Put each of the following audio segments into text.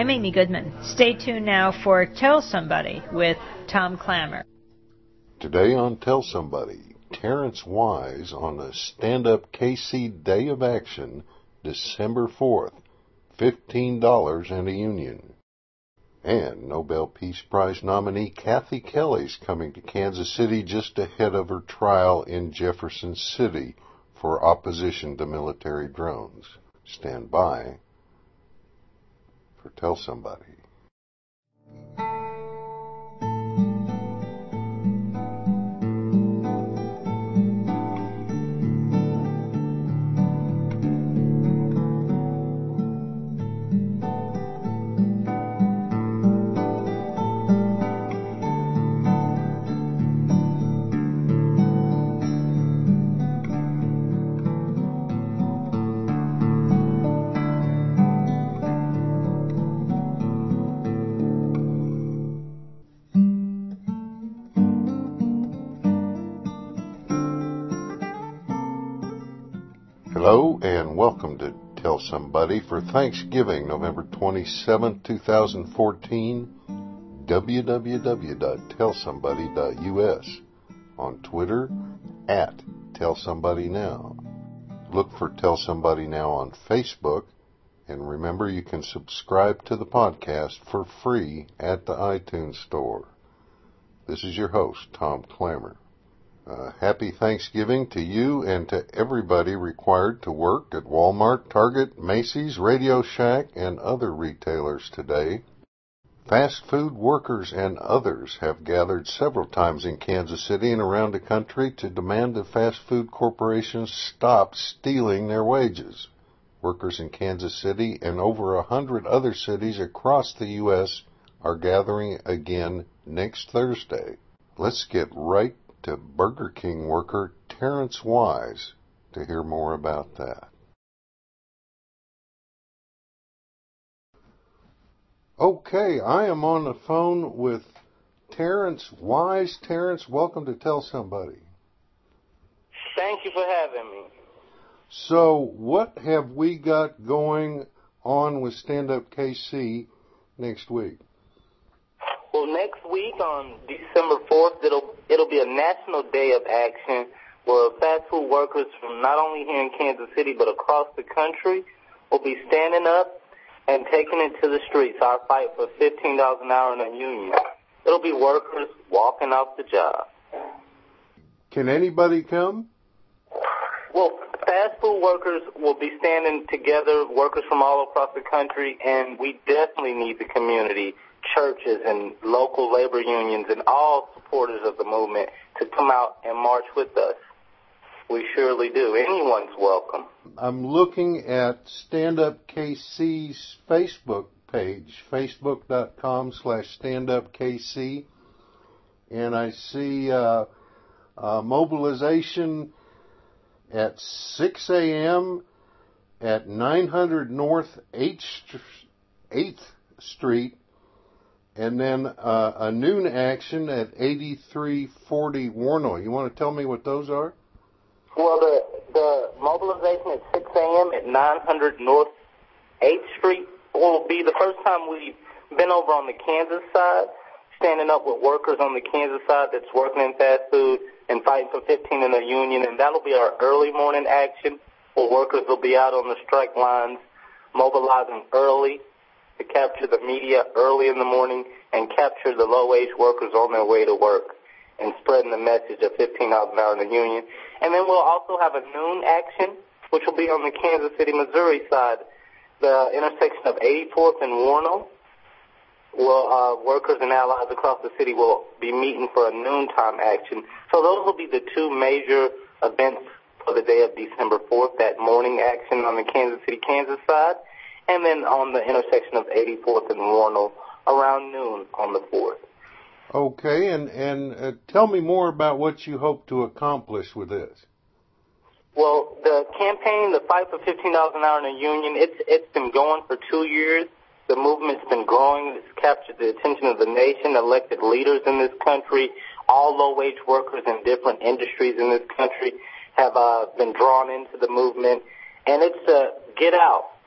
I'm Amy Goodman. Stay tuned now for Tell Somebody with Tom Clammer. Today on Tell Somebody, Terrence Wise on the Stand Up KC Day of Action, December 4th, $15 and a union. And Nobel Peace Prize nominee Kathy Kelly's coming to Kansas City just ahead of her trial in Jefferson City for opposition to military drones. Stand by for Tell Somebody. Hello and welcome to Tell Somebody for Thanksgiving, November 27, 2014, www.tellsomebody.us, on Twitter, @TellSomebodyNow. Look for Tell Somebody Now on Facebook, and remember you can subscribe to the podcast for free at the iTunes Store. This is your host, Tom Clammer. Happy Thanksgiving to you and to everybody required to work at Walmart, Target, Macy's, Radio Shack, and other retailers today. Fast food workers and others have gathered several times in Kansas City and around the country to demand that fast food corporations stop stealing their wages. Workers in Kansas City and over 100 other cities across the U.S. are gathering again next Thursday. Let's get right to Burger King worker Terrence Wise to hear more about that. Okay, I am on the phone with Terrence Wise. Terrence, welcome to Tell Somebody. Thank you for having me. So, what have we got going on with Stand Up KC next week? Well, next week on December 4th, it'll be a national day of action where fast food workers from not only here in Kansas City but across the country will be standing up and taking it to the streets. Our fight for $15 an hour in a union. It'll be workers walking off the job. Can anybody come? Well, fast food workers will be standing together, workers from all across the country, and we definitely need the community, churches and local labor unions and all supporters of the movement to come out and march with us. We surely do. Anyone's welcome. I'm looking at Stand Up KC's Facebook page, facebook.com/standupkc, and I see mobilization at 6 a.m. at 900 North 8th Street, and then a noon action at 8340 Warnell. You want to tell me what those are? Well, the mobilization at 6 a.m. at 900 North 8th Street will be the first time we've been over on the Kansas side, standing up with workers on the Kansas side that's working in fast food and fighting for 15 in a union, and that'll be our early morning action where workers will be out on the strike lines mobilizing early to capture the media early in the morning and capture the low-wage workers on their way to work and spreading the message of $15 an hour in the union. And then we'll also have a noon action, which will be on the Kansas City, Missouri side, the intersection of 84th and Warnell. Workers and allies across the city will be meeting for a noontime action. So those will be the two major events for the day of December 4th, that morning action on the Kansas City, Kansas side, and then on the intersection of 84th and Warnell around noon on the 4th. Okay, and tell me more about what you hope to accomplish with this. Well, the campaign, the fight for $15 an hour in a union, it's been going for 2 years. The movement's been growing. It's captured the attention of the nation, elected leaders in this country. All low-wage workers in different industries in this country have been drawn into the movement. And it's get out,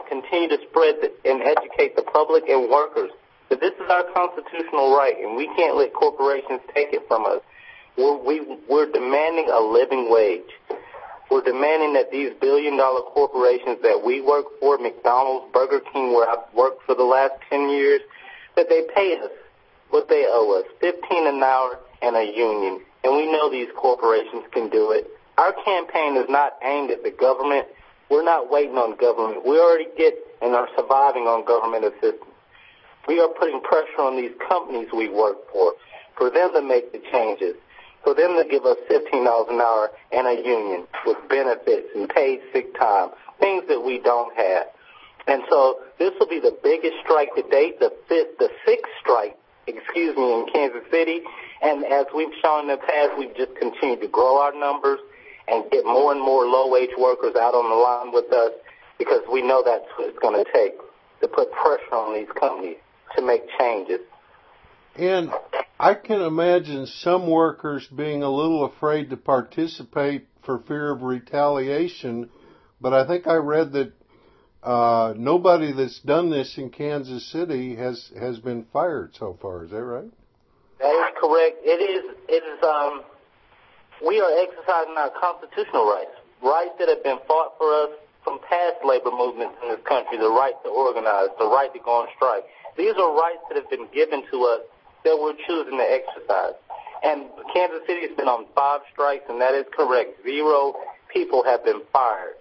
continue to spread and educate the public and workers that this is our constitutional right, and we can't let corporations take it from us. We're demanding a living wage. We're demanding that these billion-dollar corporations that we work for, McDonald's, Burger King, where I've worked for the last 10 years, that they pay us what they owe us, $15 an hour and a union. And we know these corporations can do it. Our campaign is not aimed at the government. We're not waiting on government. We already get and are surviving on government assistance. We are putting pressure on these companies we work for them to make the changes, for them to give us $15 an hour and a union with benefits and paid sick time, things that we don't have. And so this will be the biggest strike to date, the sixth strike, in Kansas City. And as we've shown in the past, we've just continued to grow our numbers and get more and more low-wage workers out on the line with us because we know that's what it's going to take to put pressure on these companies to make changes. And I can imagine some workers being a little afraid to participate for fear of retaliation, but I think I read that nobody that's done this in Kansas City has been fired so far. Is that right? That is correct. It is. We are exercising our constitutional rights that have been fought for us from past labor movements in this country, the right to organize, the right to go on strike. These are rights that have been given to us that we're choosing to exercise. And Kansas City has been on 5 strikes, and that is correct. 0 people have been fired.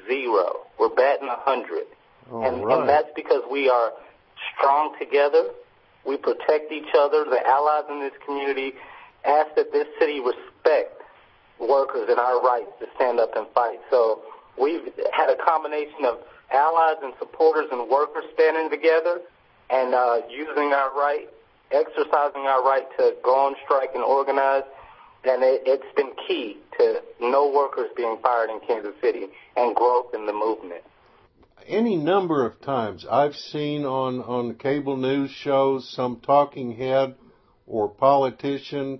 0. We're batting 100. And that's because we are strong together. We protect each other. The allies in this community ask that this city respect workers and our rights to stand up and fight. So we've had a combination of allies and supporters and workers standing together and using our right, exercising our right to go on strike and organize. And it's been key to no workers being fired in Kansas City and growth in the movement. Any number of times I've seen on cable news shows some talking head or politician,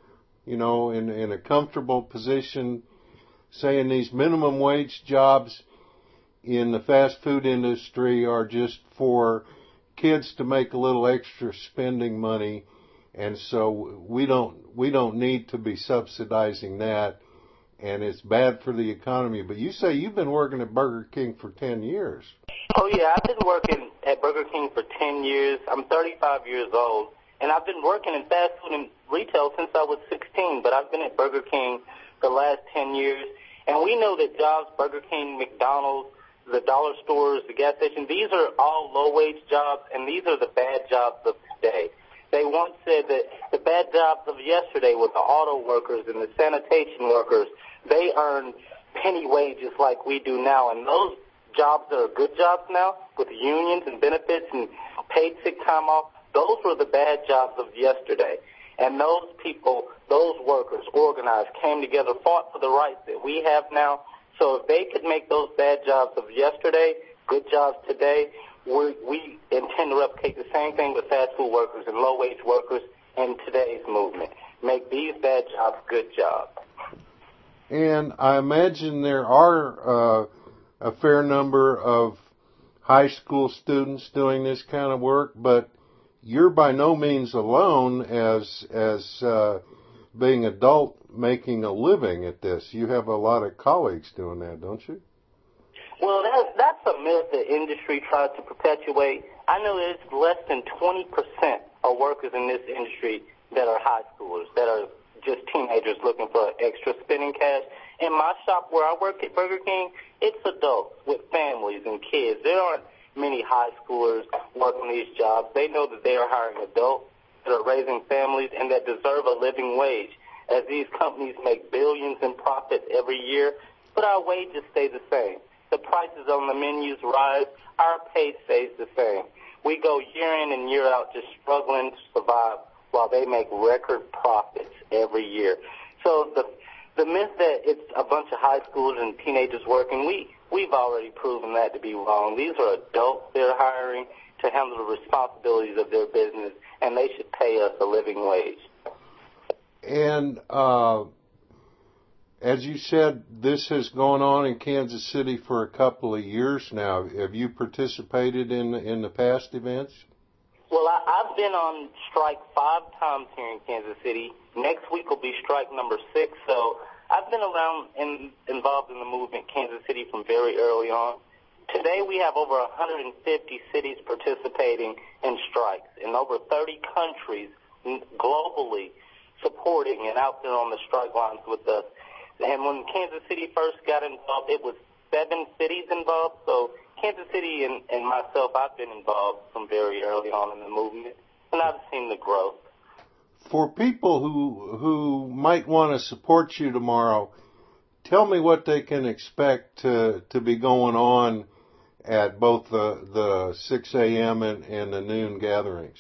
in a comfortable position saying these minimum wage jobs in the fast food industry are just for kids to make a little extra spending money, and so we don't need to be subsidizing that, and it's bad for the economy. But you say you've been working at Burger King for 10 years. Oh, yeah, I've been working at Burger King for 10 years. I'm 35 years old, and I've been working in fast food and retail since I was 16, but I've been at Burger King the last 10 years. And we know that jobs, Burger King, McDonald's, the dollar stores, the gas station, these are all low-wage jobs, and these are the bad jobs of today. They once said that the bad jobs of yesterday were the auto workers and the sanitation workers. They earned penny wages like we do now, and those jobs that are good jobs now with unions and benefits and paid sick time off, those were the bad jobs of yesterday. And those people, those workers organized, came together, fought for the rights that we have now. So if they could make those bad jobs of yesterday good jobs today, we intend to replicate the same thing with fast food workers and low-wage workers in today's movement. Make these bad jobs good jobs. And I imagine there are a fair number of high school students doing this kind of work, but you're by no means alone as being adult making a living at this. You have a lot of colleagues doing that, don't you? Well, that's a myth the industry tries to perpetuate. I know it's less than 20% of workers in this industry that are high schoolers, that are just teenagers looking for extra spending cash. In my shop where I work at Burger King, it's adults with families and kids. There aren't many high schoolers working these jobs. They know that they are hiring adults that are raising families and that deserve a living wage, as these companies make billions in profit every year, but our wages stay the same. The prices on the menus rise, our pay stays the same. We go year in and year out just struggling to survive while they make record profits every year. So the myth that it's a bunch of high schoolers and teenagers working, we've already proven that to be wrong. These are adults they're hiring to handle the responsibilities of their business, and they should pay us a living wage. And As you said, this has gone on in Kansas City for a couple of years now. Have you participated in the past events? Well, I've been on strike 5 times here in Kansas City. Next week will be strike number 6. So I've been around and involved in the movement in Kansas City from very early on. Today we have over 150 cities participating in strikes in over 30 countries globally supporting and out there on the strike lines with us. And when Kansas City first got involved, it was 7 cities involved. So Kansas City and myself, I've been involved from very early on in the movement, and I've seen the growth. For people who might want to support you tomorrow, tell me what they can expect to be going on at both the 6 a.m. and the noon gatherings.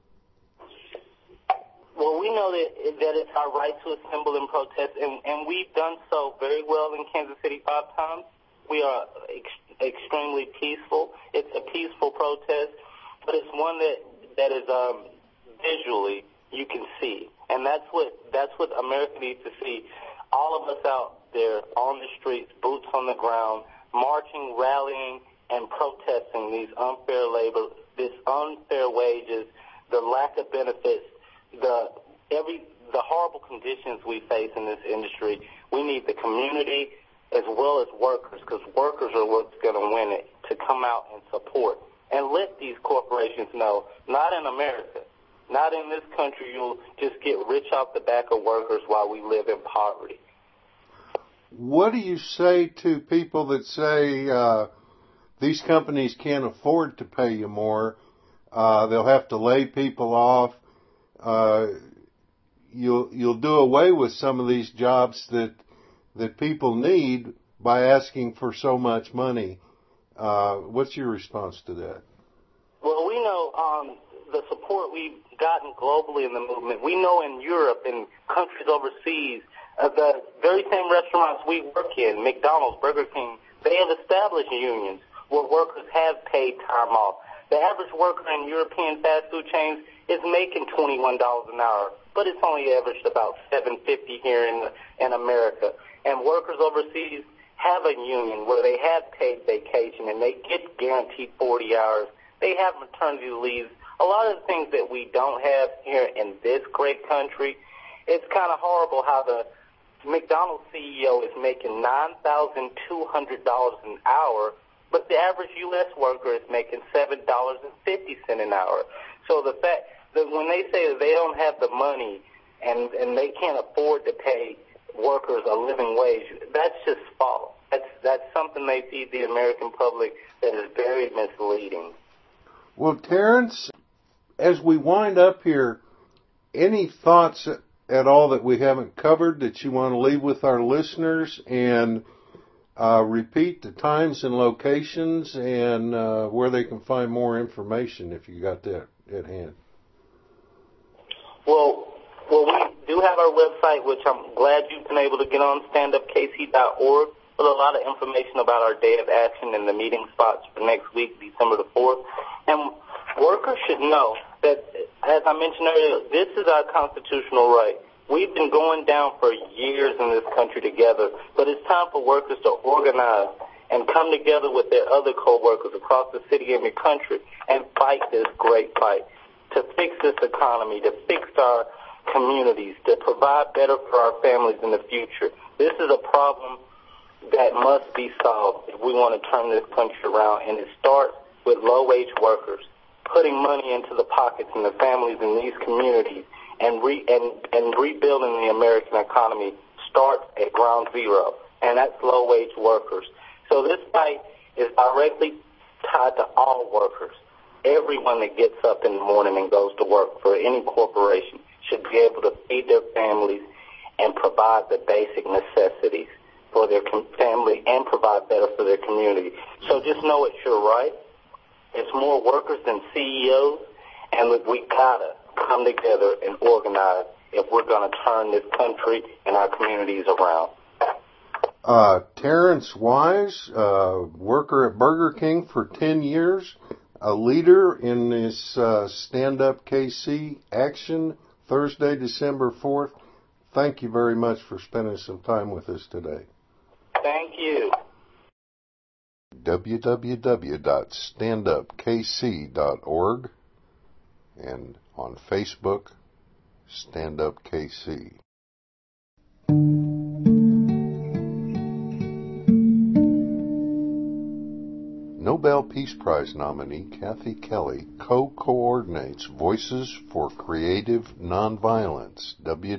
Well, we know that it's our right to assemble and protest, and we've done so very well in Kansas City 5 times. We are extremely peaceful. It's a peaceful protest, but it's one that is visually you can see, and that's what America needs to see. All of us out there on the streets, boots on the ground, marching, rallying, and protesting these unfair labor, this unfair wages, the lack of benefits, the horrible conditions we face in this industry. We need the community as well as workers, because workers are what's going to win it, to come out and support. And let these corporations know, not in America, not in this country, you'll just get rich off the back of workers while we live in poverty. What do you say to people that say these companies can't afford to pay you more? They'll have to lay people off. You'll do away with some of these jobs that people need by asking for so much money. What's your response to that? Well, we know the support we've gotten globally in the movement. We know in Europe and countries overseas, the very same restaurants we work in, McDonald's, Burger King, they have established unions where workers have paid time off. The average worker in European fast food chains is making $21 an hour, but it's only averaged about $7.50 here in America. And workers overseas have a union where they have paid vacation and they get guaranteed 40 hours. They have maternity leave. A lot of the things that we don't have here in this great country. It's kind of horrible how the McDonald's CEO is making $9,200 an hour, but the average U.S. worker is making $7.50 an hour. So the fact that when they say that they don't have the money and they can't afford to pay workers a living wage, that's just false. That's something they feed the American public that is very misleading. Well, Terrence, as we wind up here, any thoughts at all that we haven't covered that you want to leave with our listeners, and repeat the times and locations and where they can find more information if you got that at hand? Well, we do have our website, which I'm glad you've been able to get on, standupkc.org, with a lot of information about our day of action and the meeting spots for next week, December the 4th. And workers should know that, as I mentioned earlier, this is our constitutional right. We've been going down for years in this country together, but it's time for workers to organize and come together with their other co-workers across the city and the country and fight this great fight to fix this economy, to fix our communities, to provide better for our families in the future. This is a problem that must be solved if we want to turn this country around, and it starts with low-wage workers putting money into the pockets and the families in these communities, and rebuilding the American economy starts at ground zero, and that's low-wage workers. So this fight is directly tied to all workers. Everyone that gets up in the morning and goes to work for any corporation should be able to feed their families and provide the basic necessities for their family and provide better for their community. So just know it's your right. It's more workers than CEOs, and we gotta come together and organize if we're going to turn this country and our communities around. Terrence Wise, worker at Burger King for 10 years, a leader in this Stand Up KC action Thursday, December 4th. thank you very much for spending some time with us today. Thank you. www.standupkc.org and on Facebook, Stand Up KC. Nobel Peace Prize nominee Kathy Kelly co-coordinates Voices for Creative Nonviolence,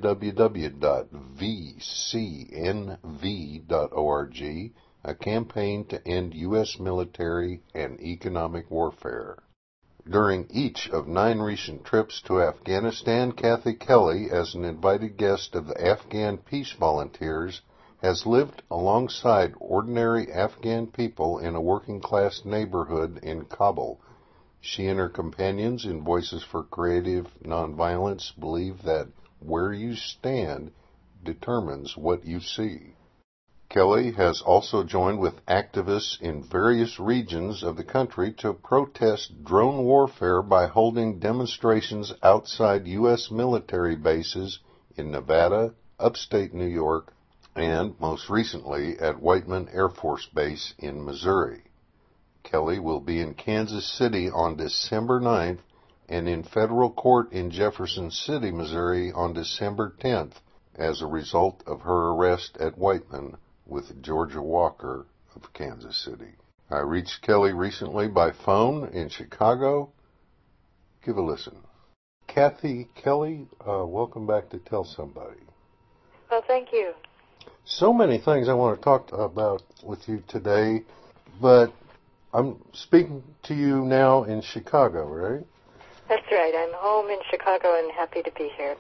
www.vcnv.org, a campaign to end U.S. military and economic warfare. During each of 9 recent trips to Afghanistan, Kathy Kelly, as an invited guest of the Afghan Peace Volunteers, has lived alongside ordinary Afghan people in a working-class neighborhood in Kabul. She and her companions in Voices for Creative Nonviolence believe that where you stand determines what you see. Kelly has also joined with activists in various regions of the country to protest drone warfare by holding demonstrations outside U.S. military bases in Nevada, upstate New York, and, most recently, at Whiteman Air Force Base in Missouri. Kelly will be in Kansas City on December 9th and in federal court in Jefferson City, Missouri on December 10th as a result of her arrest at Whiteman with Georgia Walker of Kansas City. I reached Kelly recently by phone in Chicago. Give a listen. Kathy Kelly, welcome back to Tell Somebody. Well, thank you. So many things I want to talk about with you today, but I'm speaking to you now in Chicago, right? That's right. I'm home in Chicago and happy to be here.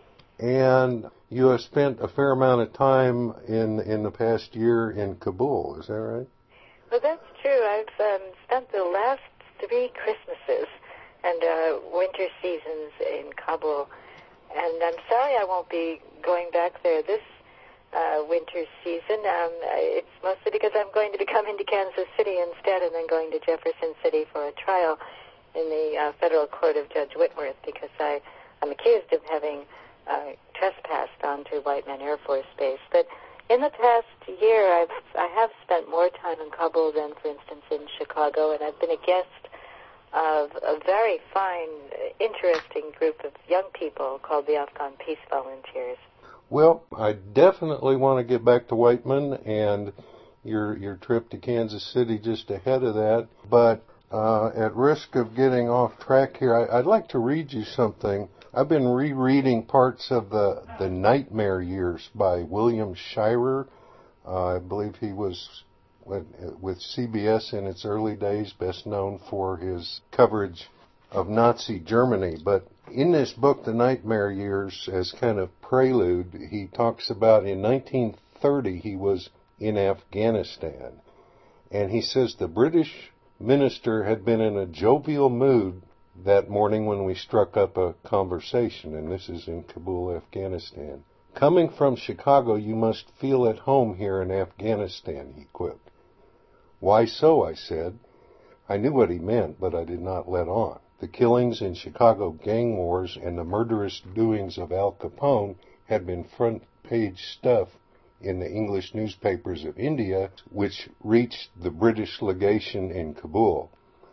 And you have spent a fair amount of time in the past year in Kabul, is that right? Well, that's true. I've spent the last 3 Christmases and winter seasons in Kabul, and I'm sorry I won't be going back there this winter season. It's mostly because I'm going to be coming to Kansas City instead and then going to Jefferson City for a trial in the federal court of Judge Whitworth because I'm accused of having trespassed onto Whiteman Air Force Base. But in the past year, I have spent more time in Kabul than, for instance, in Chicago, and I've been a guest of a very fine, interesting group of young people called the Afghan Peace Volunteers. Well, I definitely want to get back to Whiteman and your trip to Kansas City just ahead of that. But at risk of getting off track here, I'd like to read you something. I've been rereading parts of the Nightmare Years by William Shirer. I believe he was with CBS in its early days, best known for his coverage of Nazi Germany. But in this book, The Nightmare Years, as kind of prelude, he talks about in 1930 he was in Afghanistan. And he says the British minister had been in a jovial mood that morning when we struck up a conversation, and this is in Kabul, Afghanistan. Coming from Chicago, you must feel at home here in Afghanistan, he quipped. Why so, I said. I knew what he meant, but I did not let on. The killings in Chicago gang wars and the murderous doings of Al Capone had been front-page stuff in the English newspapers of India, which reached the British legation in Kabul.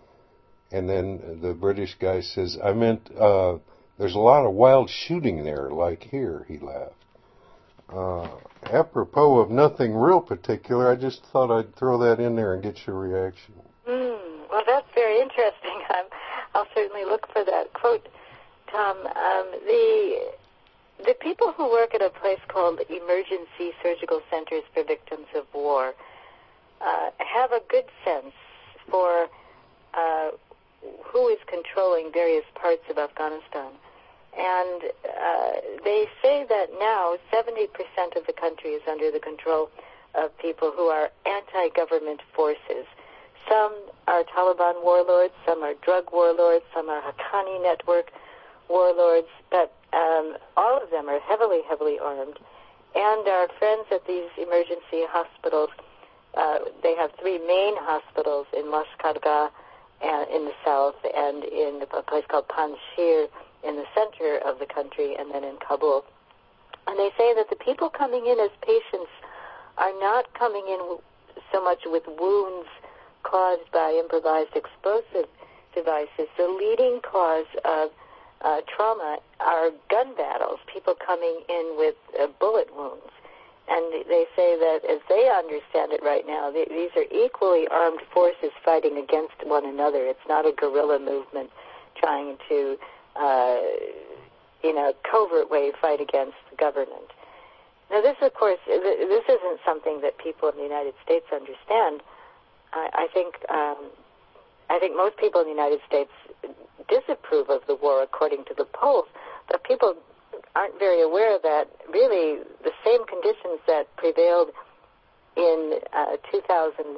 And then the British guy says, I meant, there's a lot of wild shooting there, like here, he laughed. Apropos of nothing real particular, I just thought I'd throw that in there and get your reaction. Well, that's very interesting. I'll certainly look for that quote, Tom. The people who work at a place called Emergency Surgical Centers for Victims of War have a good sense for who is controlling various parts of Afghanistan. And they say that now 70% of the country is under the control of people who are anti-government forces. Some are Taliban warlords, some are drug warlords, some are Haqqani network warlords, but all of them are heavily, heavily armed. And our friends at these emergency hospitals, they have 3 main hospitals in Lashkargah in the south and in a place called Panjshir in the center of the country and then in Kabul. And they say that the people coming in as patients are not coming in so much with wounds caused by improvised explosive devices. The leading cause of trauma are gun battles, people coming in with bullet wounds. And they say that, as they understand it right now, these are equally armed forces fighting against one another. It's not a guerrilla movement trying to, covert way fight against the government. Now, this, of course, this isn't something that people in the United States understand. I think most people in the United States disapprove of the war, according to the polls, but people aren't very aware that really the same conditions that prevailed in 2001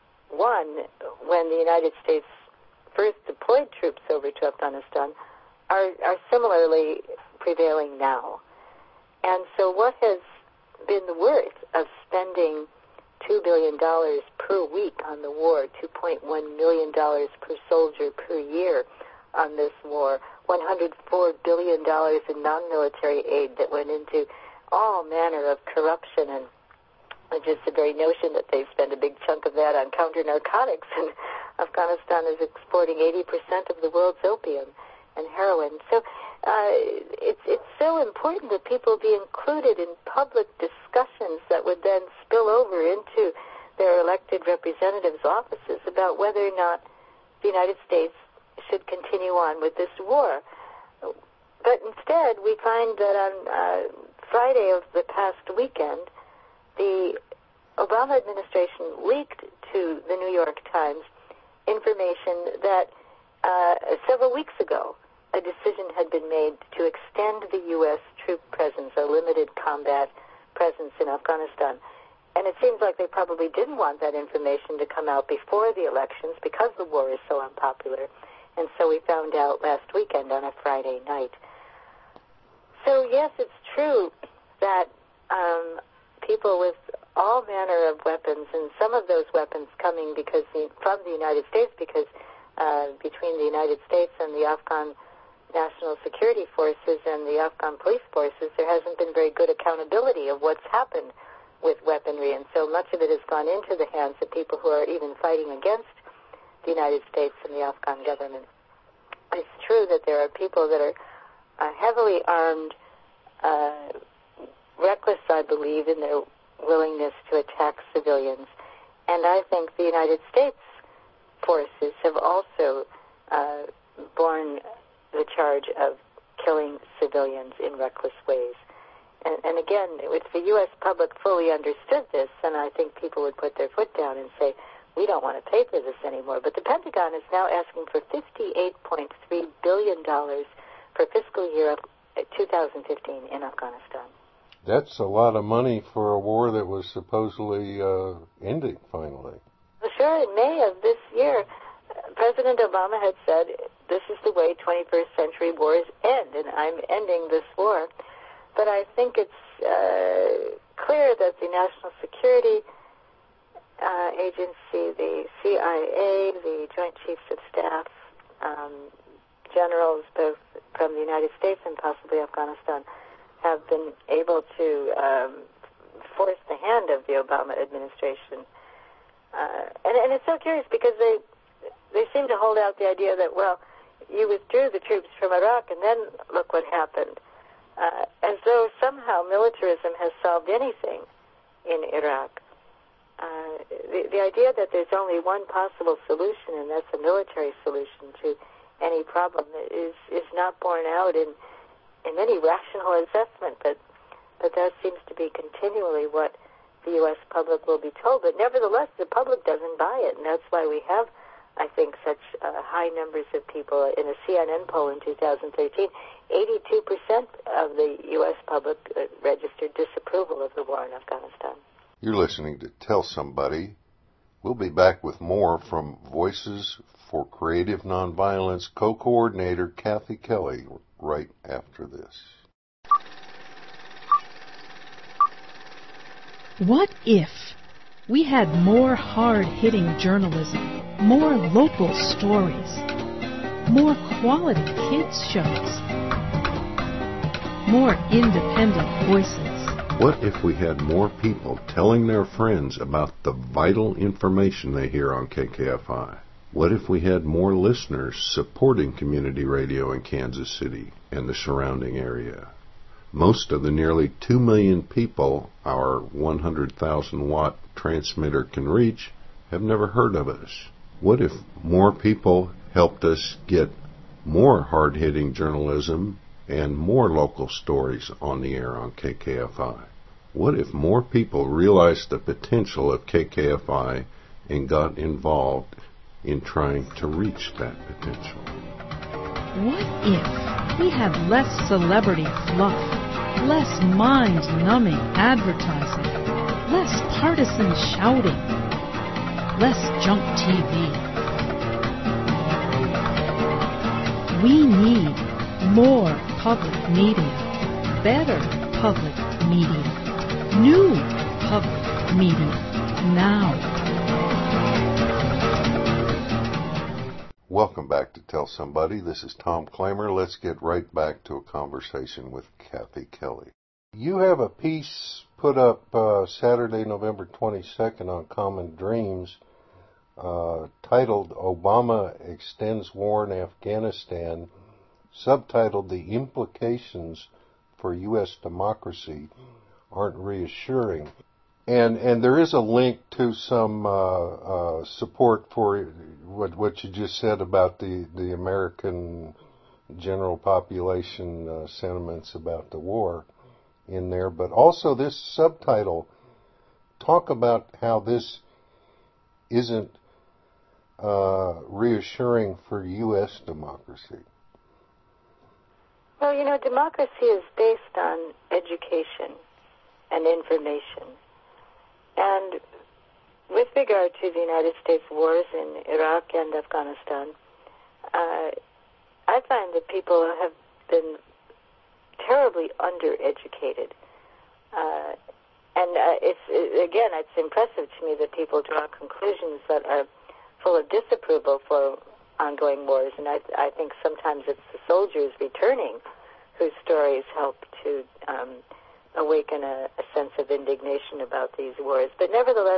when the United States first deployed troops over to Afghanistan are similarly prevailing now. And so what has been the worth of spending $2 billion per week on the war, $2.1 million per soldier per year on this war, $104 billion in non-military aid that went into all manner of corruption, and just the very notion that they spend a big chunk of that on counter-narcotics, and Afghanistan is exporting 80% of the world's opium and heroin. So it's so important that people be included in public discussions that would then spill over into their elected representatives' offices about whether or not the United States should continue on with this war. But instead, we find that on Friday of the past weekend, the Obama administration leaked to the New York Times information that several weeks ago, a decision had been made to extend the U.S. troop presence, a limited combat presence in Afghanistan. And it seems like they probably didn't want that information to come out before the elections because the war is so unpopular. And so we found out last weekend on a Friday night. So, yes, it's true that people with all manner of weapons, and some of those weapons coming from the United States, because between the United States and the Afghan National Security Forces and the Afghan police forces, there hasn't been very good accountability of what's happened with weaponry, and so much of it has gone into the hands of people who are even fighting against the United States and the Afghan government. It's true that there are people that are heavily armed, reckless, I believe, in their willingness to attack civilians. And I think the United States forces have also borne the charge of killing civilians in reckless ways. And again, if the U.S. public fully understood this, then I think people would put their foot down and say, we don't want to pay for this anymore. But the Pentagon is now asking for $58.3 billion for fiscal year 2015 in Afghanistan. That's a lot of money for a war that was supposedly ending finally. Well, sure, in May of this year, President Obama had said, this is the way 21st century wars end, and I'm ending this war. But I think it's clear that the National Security Agency, the CIA, the Joint Chiefs of Staff, generals both from the United States and possibly Afghanistan, have been able to force the hand of the Obama administration. And it's so curious because they seem to hold out the idea that, well, you withdrew the troops from Iraq and then look what happened. As though somehow militarism has solved anything in Iraq. The idea that there's only one possible solution, and that's a military solution to any problem, is not borne out in any rational assessment, but that seems to be continually what the U.S. public will be told. But nevertheless, the public doesn't buy it, and that's why we have, I think, such high numbers of people. In a CNN poll in 2013, 82% of the U.S. public registered disapproval of the war in Afghanistan. You're listening to Tell Somebody. We'll be back with more from Voices for Creative Nonviolence co-coordinator Kathy Kelly right after this. What if we had more hard-hitting journalism, more local stories, more quality kids shows, more independent voices. What if we had more people telling their friends about the vital information they hear on KKFI? What if we had more listeners supporting community radio in Kansas City and the surrounding area? Most of the nearly 2 million people our 100,000-watt transmitter can reach have never heard of us. What if more people helped us get more hard-hitting journalism and more local stories on the air on KKFI? What if more people realized the potential of KKFI and got involved in trying to reach that potential? What if we had less celebrity fluff, less mind-numbing advertising, less partisan shouting, less junk TV? We need more public media, better public media, new public media, now. Welcome back to Tell Somebody. This is Tom Klamer. Let's get right back to a conversation with Kathy Kelly. You have a piece put up Saturday, November 22nd on Common Dreams titled Obama Extends War in Afghanistan, subtitled The Implications for U.S. Democracy Aren't Reassuring. And there is a link to some support for what you just said about the American general population sentiments about the war in there. But also this subtitle, talk about how this isn't reassuring for U.S. democracy. Well, you know, democracy is based on education and information. And with regard to the United States wars in Iraq and Afghanistan, I find that people have been terribly undereducated. It's impressive to me that people draw conclusions that are full of disapproval for ongoing wars. And I think sometimes it's the soldiers returning whose stories help to awaken a sense of indignation about these wars. But nevertheless,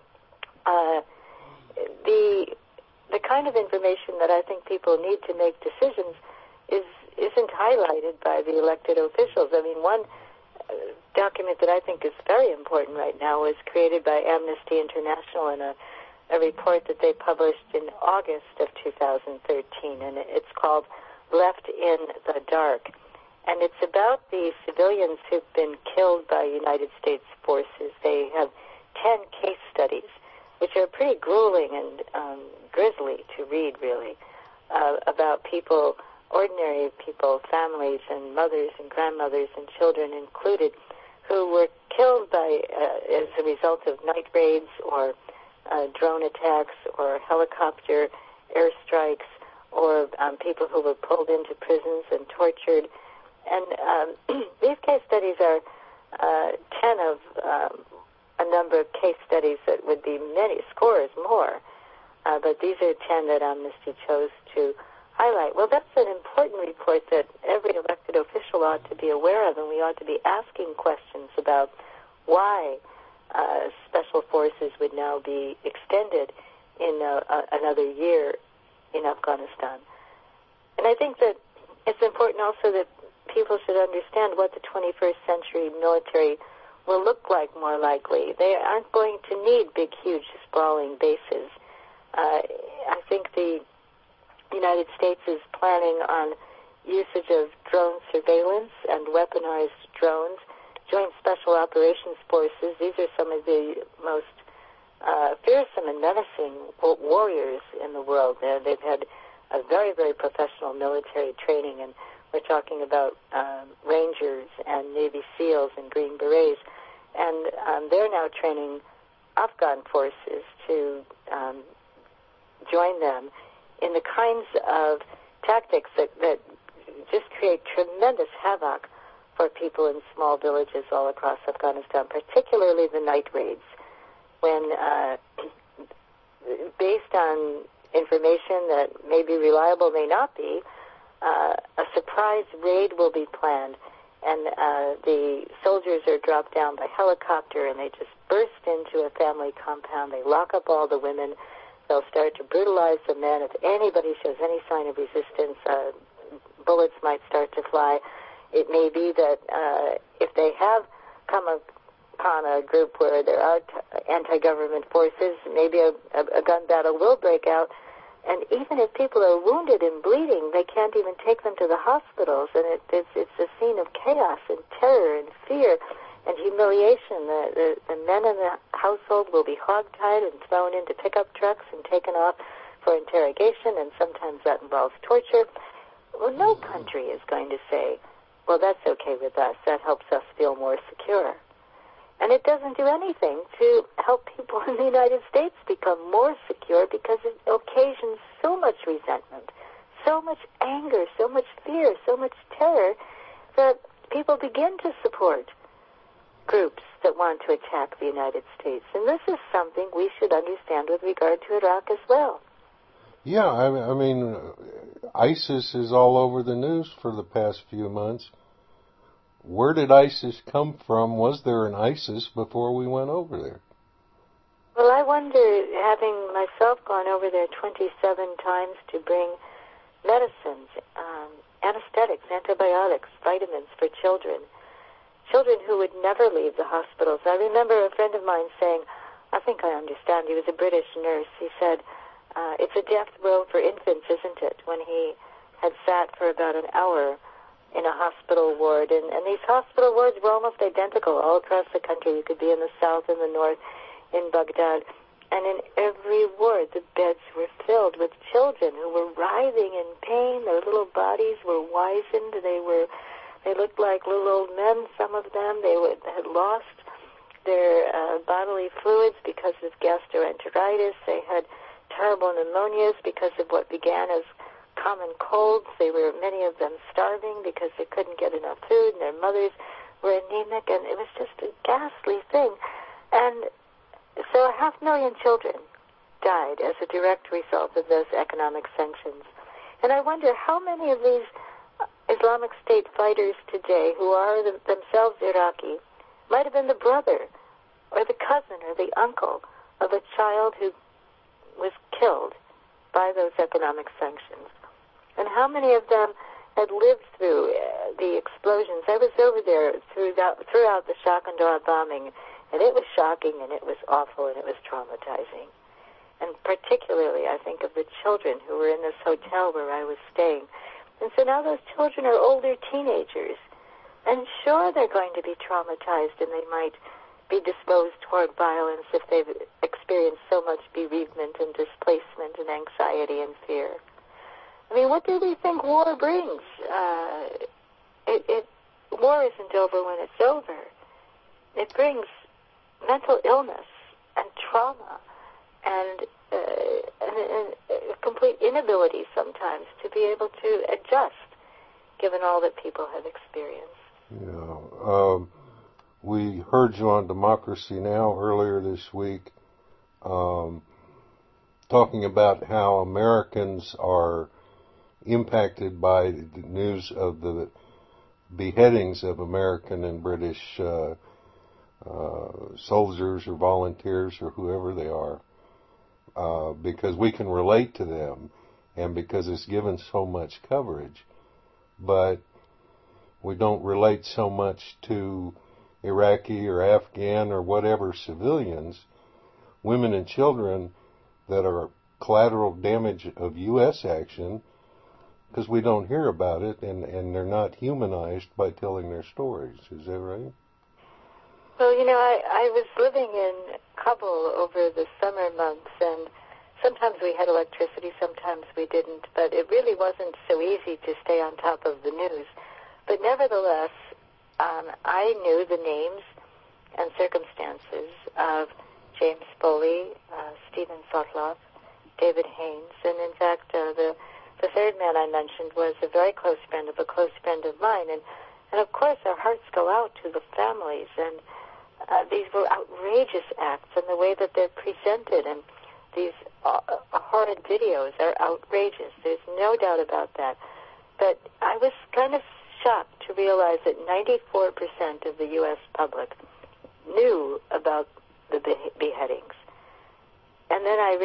the kind of information that I think people need to make decisions isn't highlighted by the elected officials. I mean, one document that I think is very important right now was created by Amnesty International in a report that they published in August of 2013, and it's called Left in the Dark. And it's about the civilians who've been killed by United States forces. They have 10 case studies, which are pretty grueling and grisly to read, really, about people, ordinary people, families and mothers and grandmothers and children included, who were killed by as a result of night raids or drone attacks or helicopter airstrikes or people who were pulled into prisons and tortured. And these case studies are 10 of a number of case studies that would be many, scores more. But these are 10 that Amnesty chose to highlight. Well, that's an important report that every elected official ought to be aware of, and we ought to be asking questions about why special forces would now be extended in another year in Afghanistan. And I think that it's important also that people should understand what the 21st century military will look like more likely. They aren't going to need big, huge, sprawling bases. I think the United States is planning on usage of drone surveillance and weaponized drones, joint special operations forces. These are some of the most fearsome and menacing warriors in the world. They've had a very, very professional military training, and we're talking about Rangers and Navy SEALs and Green Berets, and they're now training Afghan forces to join them in the kinds of tactics that just create tremendous havoc for people in small villages all across Afghanistan, particularly the night raids, when, based on information that may be reliable, may not be, a surprise raid will be planned and the soldiers are dropped down by helicopter, and they just burst into a family compound. They lock up all the women. They'll start to brutalize the men. If anybody shows any sign of resistance, bullets might start to fly. It may be that if they have come upon a group where there are anti-government forces, maybe a gun battle will break out. And even if people are wounded and bleeding, they can't even take them to the hospitals. And it's a scene of chaos and terror and fear and humiliation. The men in the household will be hogtied and thrown into pickup trucks and taken off for interrogation, and sometimes that involves torture. Well, no country is going to say, well, that's okay with us. That helps us feel more secure. And it doesn't do anything to help people in the United States become more secure, because it occasions so much resentment, so much anger, so much fear, so much terror, that people begin to support groups that want to attack the United States. And this is something we should understand with regard to Iraq as well. Yeah, I mean, ISIS is all over the news for the past few months. Where did ISIS come from? Was there an ISIS before we went over there? Well, I wonder, having myself gone over there 27 times to bring medicines, anesthetics, antibiotics, vitamins for children who would never leave the hospitals. I remember a friend of mine saying, I think I understand, he was a British nurse, he said, it's a death row for infants, isn't it? When he had sat for about an hour in a hospital ward. And these hospital wards were almost identical all across the country. You could be in the south and the north, in Baghdad. And in every ward, the beds were filled with children who were writhing in pain. Their little bodies were wizened. They looked like little old men, some of them. They had lost their bodily fluids because of gastroenteritis. They had terrible pneumonias because of what began as common colds. Many of them starving because they couldn't get enough food, and their mothers were anemic, and it was just a ghastly thing. And so 500,000 children died as a direct result of those economic sanctions. And I wonder how many of these Islamic State fighters today, who are themselves Iraqi, might have been the brother or the cousin or the uncle of a child who was killed by those economic sanctions. And how many of them had lived through the explosions? I was over there throughout the shock and awe bombing, and it was shocking, and it was awful, and it was traumatizing. And particularly, I think of the children who were in this hotel where I was staying. And so now those children are older teenagers. And sure, they're going to be traumatized, and they might be disposed toward violence if they've experienced so much bereavement and displacement and anxiety and fear. I mean, what do we think war brings? War isn't over when it's over. It brings mental illness and trauma and a complete inability sometimes to be able to adjust, given all that people have experienced. Yeah. We heard you on Democracy Now! Earlier this week talking about how Americans are impacted by the news of the beheadings of American and British soldiers or volunteers or whoever they are, because we can relate to them and because it's given so much coverage. But we don't relate so much to Iraqi or Afghan or whatever civilians, women and children that are collateral damage of U.S. action, because we don't hear about it, and they're not humanized by telling their stories. Is that right? Well, I was living in Kabul over the summer months, and sometimes we had electricity, sometimes we didn't, but it really wasn't so easy to stay on top of the news. But nevertheless, I knew the names and circumstances of James Foley, Stephen Sotloff, David Haynes, and in fact, the third man I mentioned was a very close friend of a close friend of mine, and of course our hearts go out to the families, and these were outrageous acts, and the way that they're presented, and these horrid videos are outrageous. There's no doubt about that. But I was kind of shocked to realize that 94% of the U.S. public knew about the beheadings. And then I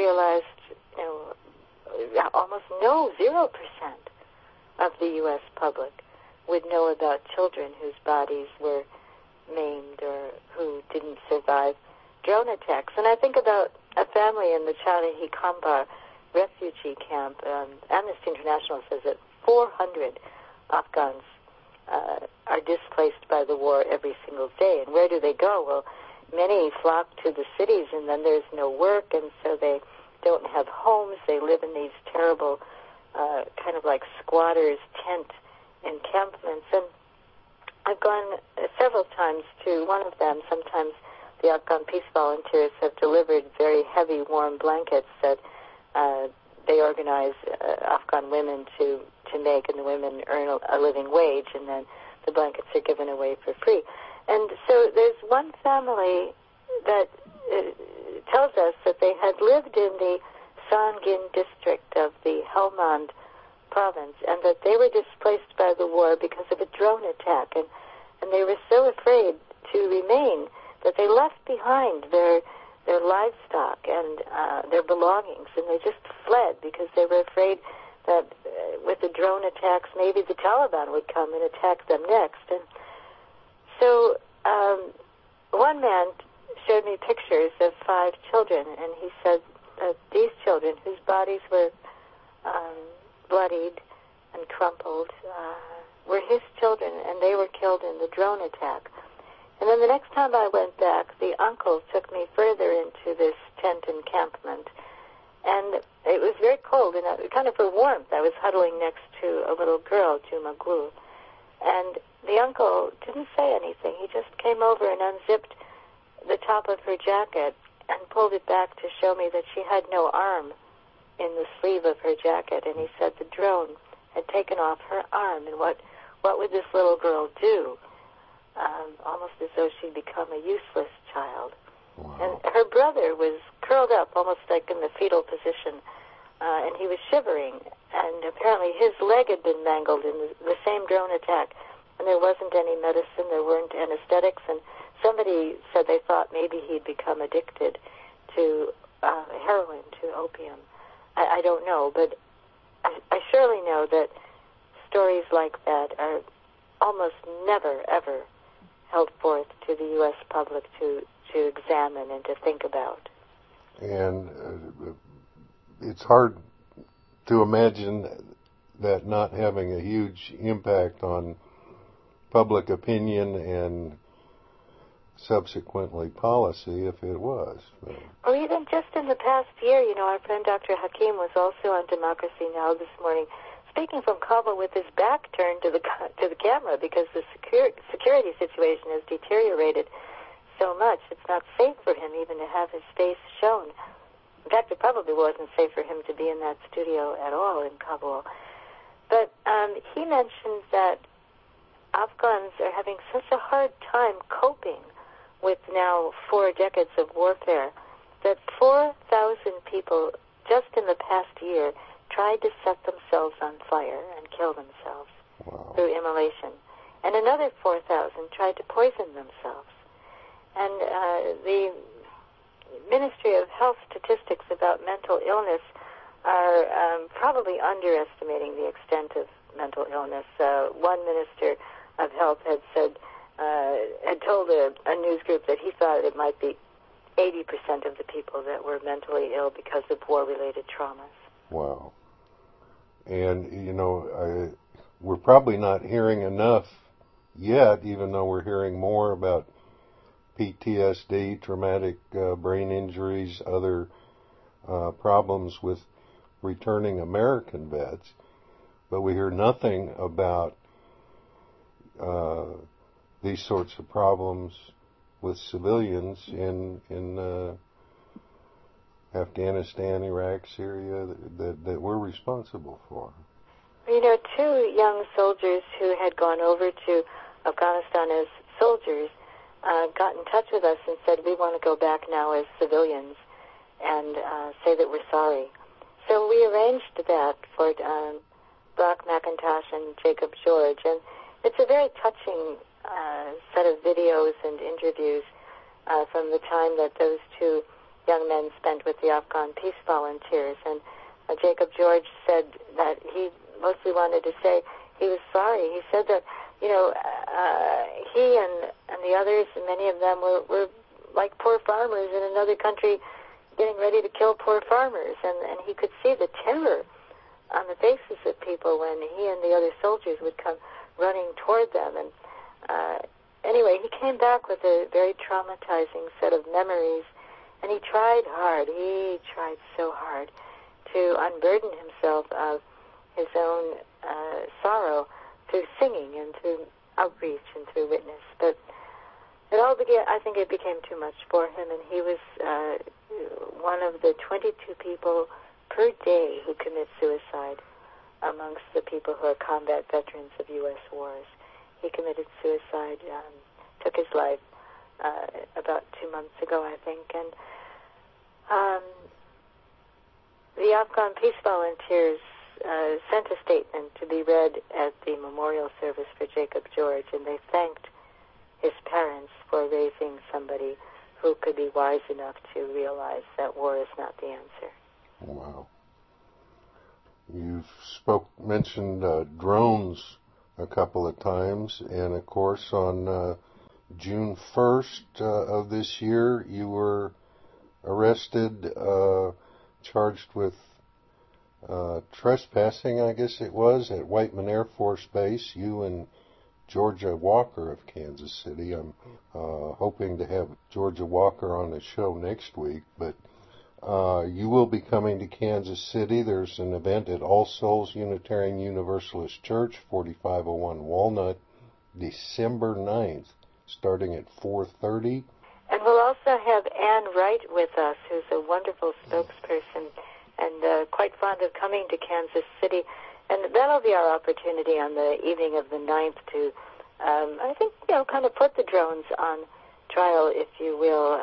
realized, almost 0% of the U.S. public would know about children whose bodies were maimed or who didn't survive drone attacks. And I think about a family in the Chowdhury Kambar refugee camp. Amnesty International says that 400 Afghans are displaced by the war every single day. And where do they go? Well, many flock to the cities, and then there's no work, and so they don't have homes. They live in these terrible kind of like squatters' tent encampments. And I've gone several times to one of them. Sometimes the Afghan Peace Volunteers have delivered very heavy, warm blankets that they organize Afghan women to make, and the women earn a living wage, and then the blankets are given away for free. And so there's one family that tells us that they had lived in the Sangin district of the Helmand province, and that they were displaced by the war because of a drone attack, and they were so afraid to remain that they left behind their livestock and their belongings, and they just fled because they were afraid that with the drone attacks, maybe the Taliban would come and attack them next. And so one man showed me pictures of 5 children, and he said that these children, whose bodies were bloodied and crumpled, were his children, and they were killed in the drone attack. And then the next time I went back, the uncle took me further into this tent encampment, and it was very cold, and kind of for warmth, I was huddling next to a little girl, Juma Gul, and the uncle didn't say anything. He just came over and unzipped the top of her jacket and pulled it back to show me that she had no arm in the sleeve of her jacket, and he said the drone had taken off her arm, and what would this little girl do? Almost as though she'd become a useless child. Wow. And her brother was curled up, almost like in the fetal position, and he was shivering, and apparently his leg had been mangled in the same drone attack, and there wasn't any medicine, there weren't anesthetics, and somebody said they thought maybe he'd become addicted to heroin, to opium. I don't know, but I surely know that stories like that are almost never, ever held forth to the U.S. public to examine and to think about. And it's hard to imagine that not having a huge impact on public opinion and subsequently policy if it was. Or even just in the past year, our friend Dr. Hakim was also on Democracy Now! This morning, speaking from Kabul with his back turned to the camera because the security situation has deteriorated so much. It's not safe for him even to have his face shown. In fact, it probably wasn't safe for him to be in that studio at all in Kabul. But he mentioned that Afghans are having such a hard time coping with now 4 decades of warfare that 4,000 people just in the past year tried to set themselves on fire and kill themselves through immolation. And another 4,000 tried to poison themselves. And the Ministry of Health statistics about mental illness are probably underestimating the extent of mental illness. One Minister of Health had said, had told a news group that he thought it might be 80% of the people that were mentally ill because of war-related traumas. Wow. And, we're probably not hearing enough yet, even though we're hearing more about PTSD, traumatic brain injuries, other problems with returning American vets, but we hear nothing about these sorts of problems with civilians in Afghanistan, Iraq, Syria that we're responsible for. 2 young soldiers who had gone over to Afghanistan as soldiers got in touch with us and said, we want to go back now as civilians and say that we're sorry. So we arranged that for Brock McIntosh and Jacob George, and it's a very touching set of videos and interviews from the time that those two young men spent with the Afghan peace volunteers. And Jacob George said that he mostly wanted to say he was sorry. He said that, he and the others, and many of them were like poor farmers in another country getting ready to kill poor farmers. And he could see the terror on the faces of people when he and the other soldiers would come running toward them. And anyway, he came back with a very traumatizing set of memories, and he tried hard. He tried so hard to unburden himself of his own sorrow through singing and through outreach and through witness. But it all began, I think it became too much for him, and he was one of the 22 people per day who commit suicide amongst the people who are combat veterans of U.S. wars. He committed suicide, took his life about 2 months ago, I think. And the Afghan Peace Volunteers sent a statement to be read at the memorial service for Jacob George, and they thanked his parents for raising somebody who could be wise enough to realize that war is not the answer. Wow. You've mentioned drones a couple of times, and of course on June 1st of this year you were arrested, charged with trespassing, I guess it was, at Whiteman Air Force Base. You and Georgia Walker of Kansas City. I'm hoping to have Georgia Walker on the show next week, but you will be coming to Kansas City. There's an event at All Souls Unitarian Universalist Church, 4501 Walnut, December 9th, starting at 4:30. And we'll also have Ann Wright with us, who's a wonderful spokesperson and quite fond of coming to Kansas City. And that'll be our opportunity on the evening of the 9th to, I think, kind of put the drones on trial, if you will.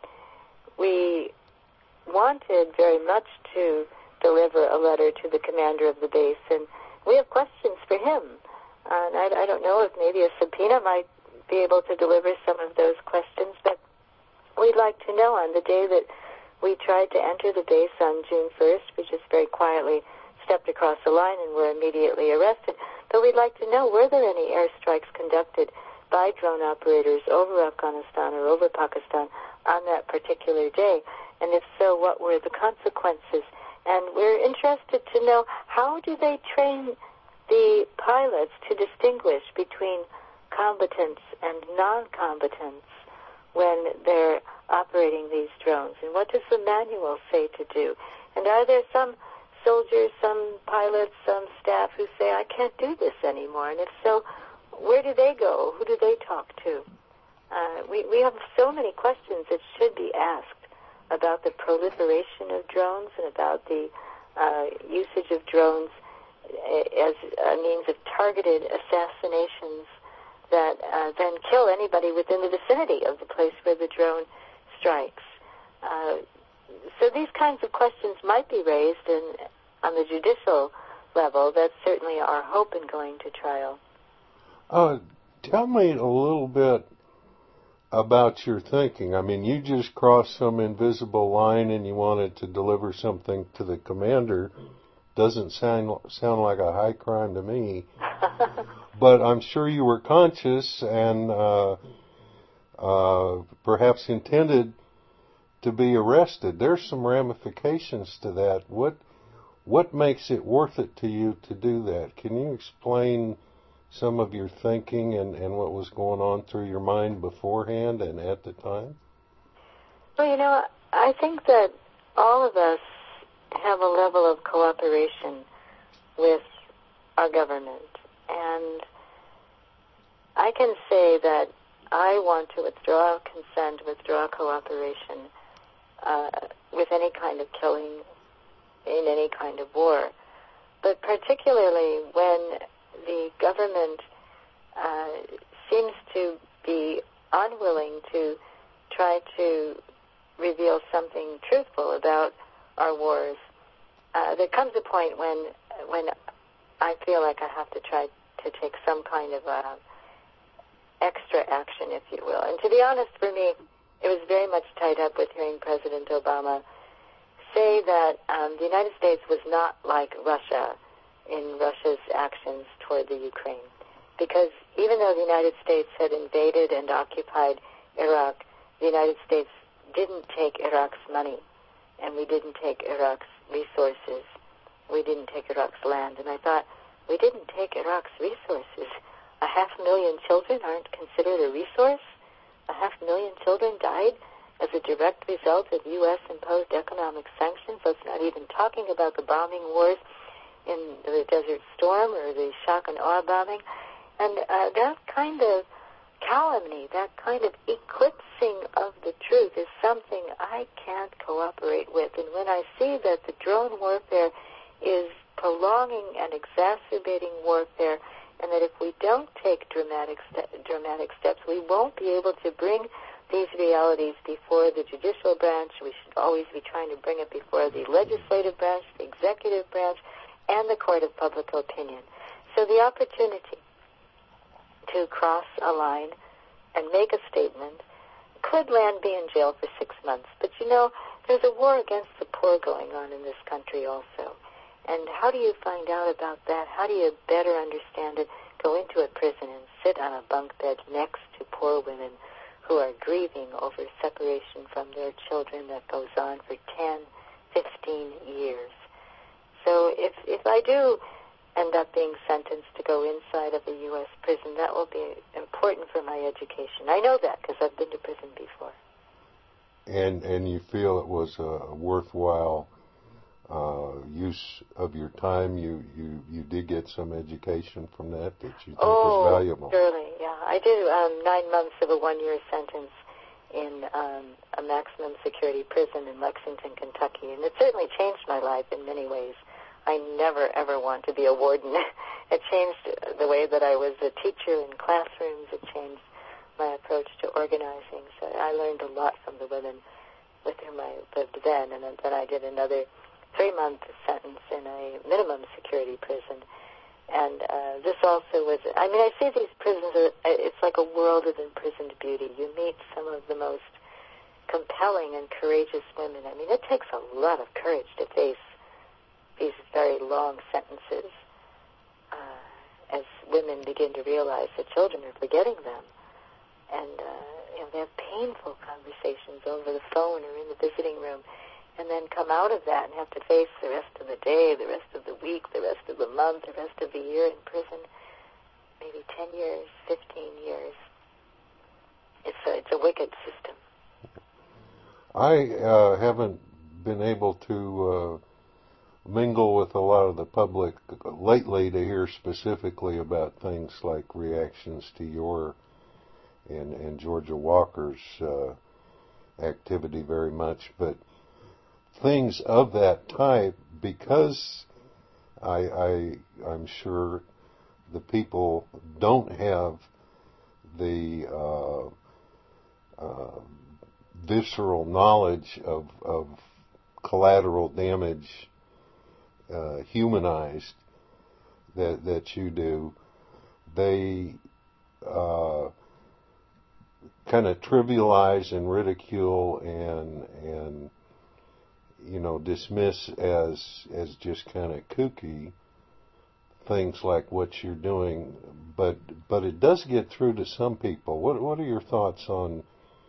We wanted very much to deliver a letter to the commander of the base, and we have questions for him. And I don't know if maybe a subpoena might be able to deliver some of those questions, but we'd like to know on the day that we tried to enter the base on June 1st, we just very quietly stepped across the line and were immediately arrested. But we'd like to know, were there any airstrikes conducted by drone operators over Afghanistan or over Pakistan on that particular day? And if so, what were the consequences? And we're interested to know, how do they train the pilots to distinguish between combatants and non-combatants when they're operating these drones? And what does the manual say to do? And are there some soldiers, some pilots, some staff who say, I can't do this anymore? And if so, where do they go? Who do they talk to? We have so many questions that should be asked about the proliferation of drones and about the usage of drones as a means of targeted assassinations that then kill anybody within the vicinity of the place where the drone strikes. So these kinds of questions might be raised on the judicial level. That's certainly our hope in going to trial. Tell me a little bit about your thinking. I mean, you just crossed some invisible line and you wanted to deliver something to the commander. Doesn't sound like a high crime to me. But I'm sure you were conscious and perhaps intended to be arrested. There's some ramifications to that. What makes it worth it to you to do that? Can you explain some of your thinking and what was going on through your mind beforehand and at the time? Well, I think that all of us have a level of cooperation with our government. And I can say that I want to withdraw consent, withdraw cooperation with any kind of killing in any kind of war. But particularly when the government seems to be unwilling to try to reveal something truthful about our wars, there comes a point when I feel like I have to try to take some kind of extra action, if you will. And to be honest, for me, it was very much tied up with hearing President Obama say that the United States was not like Russia in Russia's actions toward the Ukraine. Because even though the United States had invaded and occupied Iraq, the United States didn't take Iraq's money, and we didn't take Iraq's resources. We didn't take Iraq's land. And I thought, we didn't take Iraq's resources. 500,000 children aren't considered a resource? 500,000 children died as a direct result of U.S.-imposed economic sanctions. Let's not even talking about the bombing wars in the Desert Storm or the shock and awe bombing. And that kind of calumny, that kind of eclipsing of the truth is something I can't cooperate with. And when I see that the drone warfare is prolonging and exacerbating warfare, and that if we don't take dramatic steps, we won't be able to bring these realities before the judicial branch. We should always be trying to bring it before the legislative branch, the executive branch, and the court of public opinion. So the opportunity to cross a line and make a statement could land me in jail for 6 months. But, you know, there's a war against the poor going on in this country also. And how do you find out about that? How do you better understand it? Go into a prison and sit on a bunk bed next to poor women who are grieving over separation from their children that goes on for 10, 15 years. So if I do end up being sentenced to go inside of a U.S. prison, that will be important for my education. I know that because I've been to prison before. And you feel it was a worthwhile use of your time? You did get some education from that you think was valuable? Oh, surely, yeah. I did 9 months of a 1-year sentence in a maximum security prison in Lexington, Kentucky, and it certainly changed my life in many ways. I never, ever want to be a warden. It changed the way that I was a teacher in classrooms. It changed my approach to organizing. So I learned a lot from the women with whom I lived then, and then I did another 3-month sentence in a minimum security prison. And this also was, I mean, I see these prisons, it's like a world of imprisoned beauty. You meet some of the most compelling and courageous women. I mean, it takes a lot of courage to face these very long sentences as women begin to realize that children are forgetting them. And, they have painful conversations over the phone or in the visiting room, and then come out of that and have to face the rest of the day, the rest of the week, the rest of the month, the rest of the year in prison, maybe 10 years, 15 years. It's a wicked system. I haven't been able to mingle with a lot of the public lately to hear specifically about things like reactions to your and Georgia Walker's activity very much, but things of that type, because I'm sure the people don't have the visceral knowledge of collateral damage humanized that you do. They kind of trivialize and ridicule and dismiss as just kind of kooky things like what you're doing, but it does get through to some people. What are your thoughts on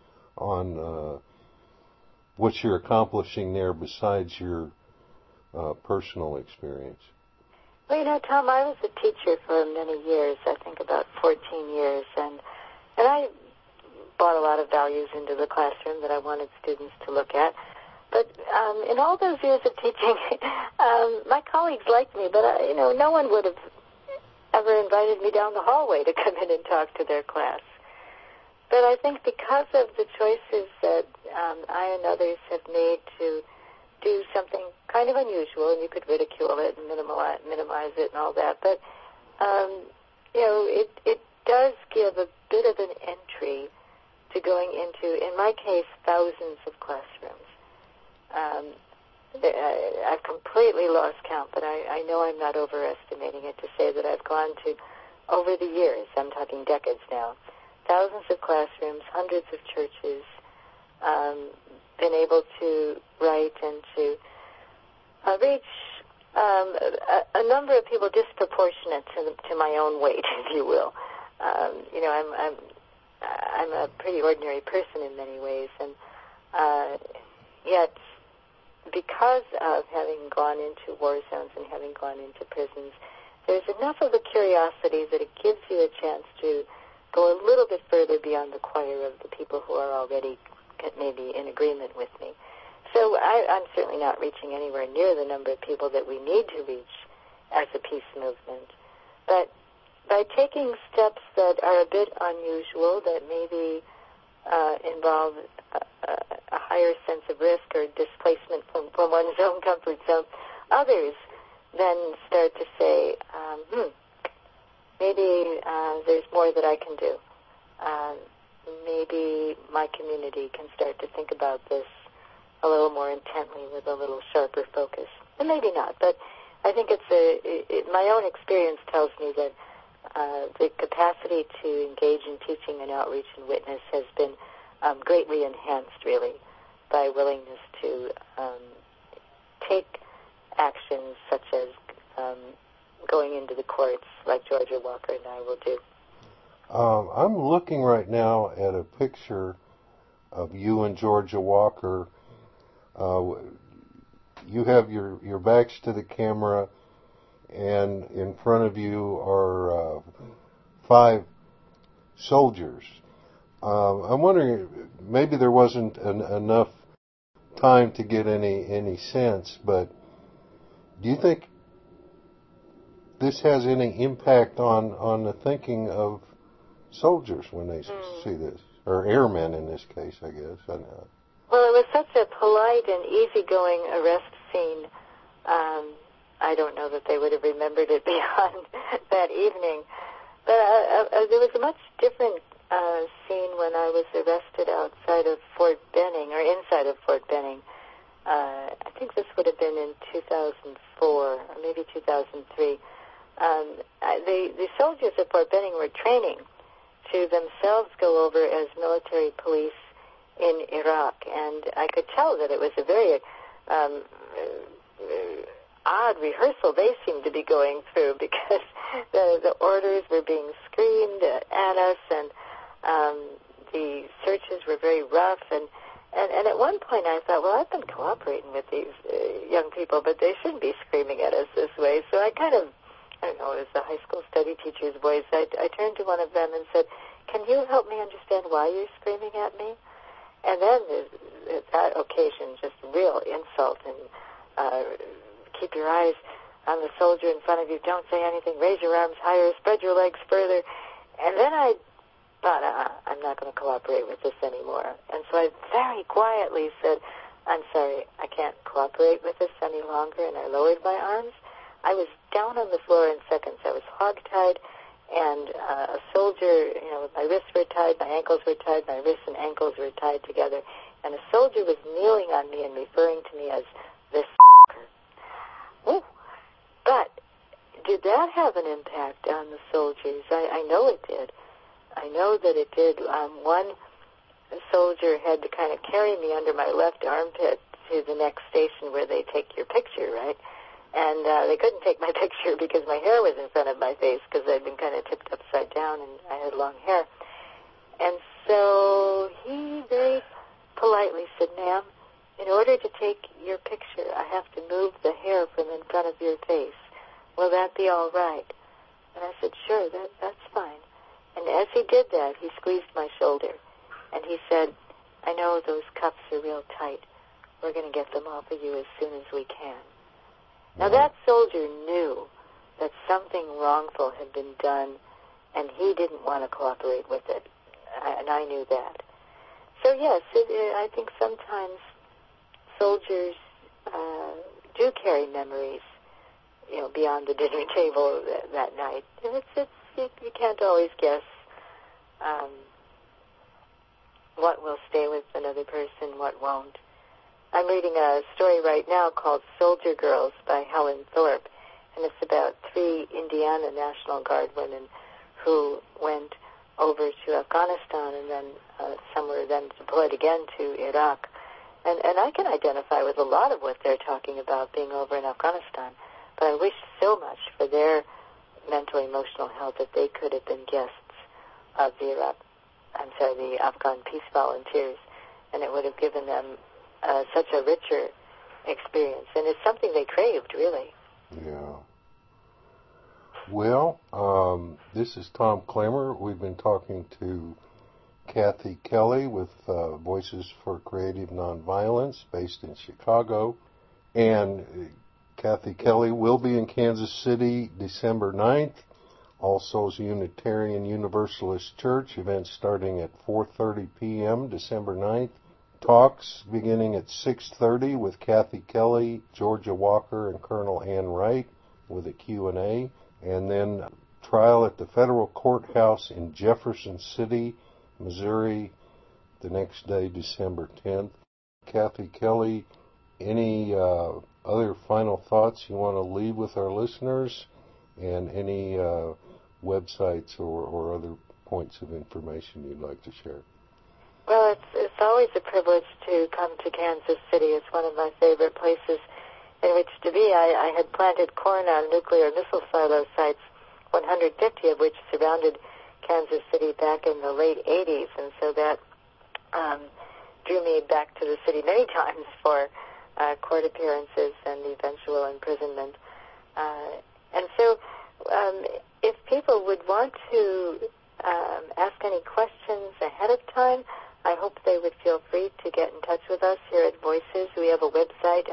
what you're accomplishing there besides your personal experience? Well, Tom, I was a teacher for many years, I think about 14 years, and I brought a lot of values into the classroom that I wanted students to look at. But in all those years of teaching, my colleagues liked me, but no one would have ever invited me down the hallway to come in and talk to their class. But I think because of the choices that I and others have made to do something kind of unusual, and you could ridicule it and minimize it and all that, but it does give a bit of an entry to going into, in my case, thousands of classrooms. I've completely lost count, but I know I'm not overestimating it to say that I've gone to over the years, I'm talking decades now, thousands of classrooms, hundreds of churches, been able to write and to reach a number of people disproportionate to my own weight, if you will. I'm a pretty ordinary person in many ways, and yet because of having gone into war zones and having gone into prisons, there's enough of a curiosity that it gives you a chance to go a little bit further beyond the choir of the people who are already maybe in agreement with me. So I'm certainly not reaching anywhere near the number of people that we need to reach as a peace movement. But by taking steps that are a bit unusual, that maybe involve a higher sense of risk or displacement from one's own comfort zone, others then start to say, maybe there's more that I can do. Maybe my community can start to think about this a little more intently with a little sharper focus. And maybe not, but I think my own experience tells me that the capacity to engage in teaching and outreach and witness has been greatly enhanced, really, by willingness to take actions such as going into the courts like Georgia Walker and I will do. I'm looking right now at a picture of you and Georgia Walker. You have your backs to the camera, and in front of you are 5 soldiers. I'm wondering, maybe there wasn't enough time to get any sense, but do you think this has any impact on the thinking of soldiers when they see this? Or airmen in this case, I guess. I know. Well, it was such a polite and easygoing arrest scene. I don't know that they would have remembered it beyond that evening. But there was a much different scene when I was arrested outside of Fort Benning, or inside of Fort Benning. I think this would have been in 2004, or maybe 2003. The soldiers at Fort Benning were training to themselves go over as military police in Iraq, and I could tell that it was a very odd rehearsal they seemed to be going through, because the orders were being screamed at us, and the searches were very rough, and at one point I thought, well, I've been cooperating with these young people, but they shouldn't be screaming at us this way. So I kind of, I don't know, it was the high school study teacher's voice. I turned to one of them and said, can you help me understand why you're screaming at me? And then at that occasion, just real insult, and keep your eyes on the soldier in front of you, don't say anything, raise your arms higher, spread your legs further. And then I thought, I'm not going to cooperate with this anymore. And so I very quietly said, I'm sorry, I can't cooperate with this any longer, and I lowered my arms. I was down on the floor in seconds. I was hogtied, and a soldier, my wrists were tied, my ankles were tied, my wrists and ankles were tied together, and a soldier was kneeling on me and referring to me as this Ooh. But did that have an impact on the soldiers? I know it did. I know that it did. One soldier had to kind of carry me under my left armpit to the next station where they take your picture, right? And they couldn't take my picture because my hair was in front of my face, because I'd been kind of tipped upside down and I had long hair. And so he very politely said, ma'am, in order to take your picture, I have to move the hair from in front of your face. Will that be all right? And I said, sure, that's fine. And as he did that, he squeezed my shoulder. And he said, I know those cuffs are real tight. We're going to get them off of you as soon as we can. Now, that soldier knew that something wrongful had been done, and he didn't want to cooperate with it. And I knew that. So, yes, I think sometimes soldiers do carry memories, beyond the dinner table that night. And you can't always guess what will stay with another person, what won't. I'm reading a story right now called Soldier Girls by Helen Thorpe, and it's about 3 Indiana National Guard women who went over to Afghanistan and then some were then deployed again to Iraq. And I can identify with a lot of what they're talking about being over in Afghanistan. But I wish so much for their mental, emotional health that they could have been guests of the Afghan peace volunteers, and it would have given them such a richer experience. And it's something they craved, really. Yeah. Well, this is Tom Klammer. We've been talking to Kathy Kelly with Voices for Creative Nonviolence, based in Chicago. And Kathy Kelly will be in Kansas City December 9th. All Souls Unitarian Universalist Church, events starting at 4:30 p.m. December 9th. Talks beginning at 6:30 with Kathy Kelly, Georgia Walker, and Colonel Ann Wright with a Q&A. And then trial at the federal courthouse in Jefferson City, Missouri, the next day, December 10th. Kathy Kelly, any other final thoughts you want to leave with our listeners, and any websites or other points of information you'd like to share? Well, it's always a privilege to come to Kansas City. It's one of my favorite places in which to be. I had planted corn on nuclear missile silo sites, 150 of which surrounded Kansas City back in the late 80s, and so that drew me back to the city many times for court appearances and eventual imprisonment. And so if people would want to ask any questions ahead of time, I hope they would feel free to get in touch with us here at Voices. We have a website,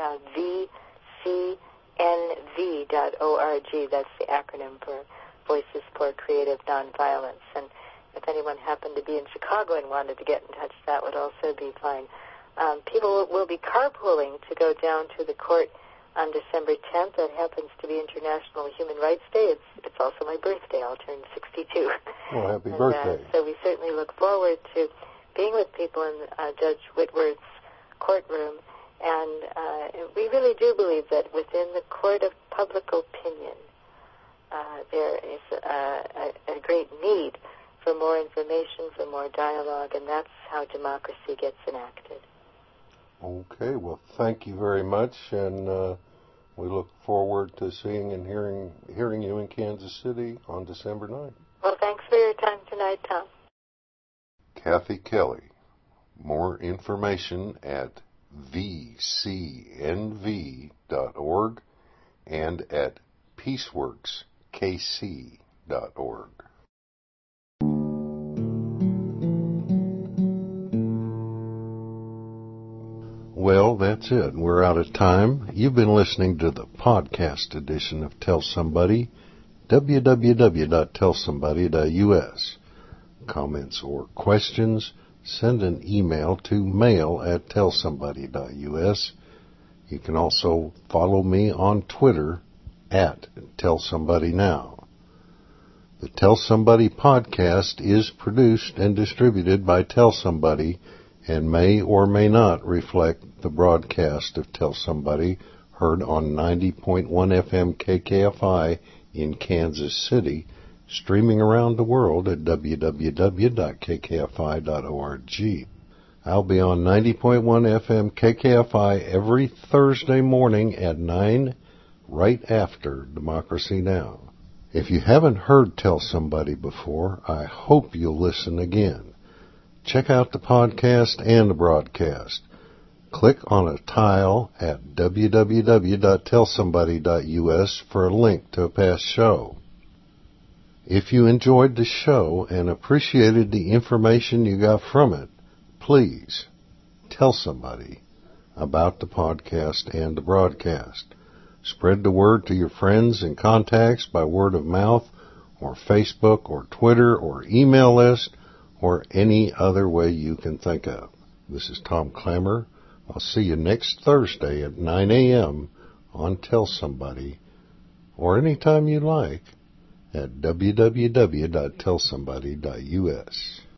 vcnv.org. That's the acronym for Voices for Creative Nonviolence. And if anyone happened to be in Chicago and wanted to get in touch, that would also be fine. People will be carpooling to go down to the court on December 10th. That happens to be International Human Rights Day. It's also my birthday. I'll turn 62. Well, happy birthday. So we certainly look forward to being with people in Judge Whitworth's courtroom. And we really do believe that within the court of public opinion, there is a great need for more information, for more dialogue, and that's how democracy gets enacted. Okay, well, thank you very much, and we look forward to seeing and hearing you in Kansas City on December 9th. Well, thanks for your time tonight, Tom. Kathy Kelly. More information at vcnv.org and at peaceworkskc.org. Well, that's it. We're out of time. You've been listening to the podcast edition of Tell Somebody, www.tellsomebody.us. Comments or questions, send an email to mail@tellsomebody.us. You can also follow me on Twitter @TellSomebodyNow. The Tell Somebody podcast is produced and distributed by Tell Somebody and may or may not reflect the broadcast of Tell Somebody heard on 90.1 FM KKFI in Kansas City, streaming around the world at www.kkfi.org. I'll be on 90.1 FM KKFI every Thursday morning at 9, right after Democracy Now! If you haven't heard Tell Somebody before, I hope you'll listen again. Check out the podcast and the broadcast. Click on a tile at www.tellsomebody.us for a link to a past show. If you enjoyed the show and appreciated the information you got from it, please tell somebody about the podcast and the broadcast. Spread the word to your friends and contacts by word of mouth or Facebook or Twitter or email list or any other way you can think of. This is Tom Klammer. I'll see you next Thursday at 9 a.m. on Tell Somebody, or anytime you like, at www.tellsomebody.us.